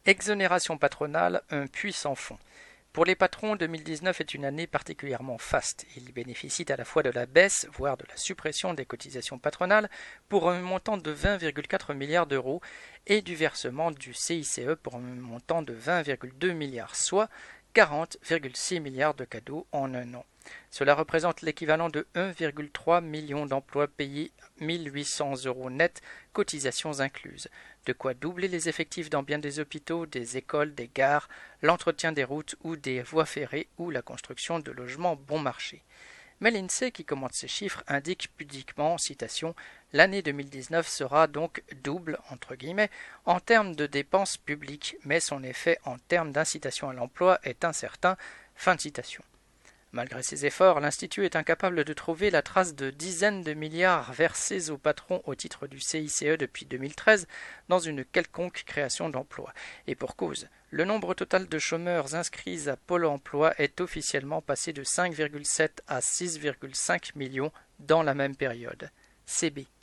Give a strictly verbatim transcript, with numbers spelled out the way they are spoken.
Exonération patronale, un puits sans fond. Pour les patrons, deux mille dix-neuf est une année particulièrement faste. Ils bénéficient à la fois de la baisse, voire de la suppression des cotisations patronales pour un montant de vingt virgule quatre milliards d'euros et du versement du C I C E pour un montant de vingt virgule deux milliards, soit quarante virgule six milliards de cadeaux en un an. Cela représente l'équivalent de un virgule trois million d'emplois payés mille huit cents euros net, cotisations incluses. De quoi doubler les effectifs dans bien des hôpitaux, des écoles, des gares, l'entretien des routes ou des voies ferrées ou la construction de logements bon marché. Mais l'INSEE, qui commente ces chiffres, indique pudiquement, citation, « L'année deux mille dix-neuf sera donc double, entre guillemets, en termes de dépenses publiques, mais son effet en termes d'incitation à l'emploi est incertain. » Fin de citation. Malgré ses efforts, l'Institut est incapable de trouver la trace de dizaines de milliards versés aux patrons au titre du C I C E depuis deux mille treize dans une quelconque création d'emplois. Et pour cause, le nombre total de chômeurs inscrits à Pôle emploi est officiellement passé de cinq virgule sept à six virgule cinq millions dans la même période. C B.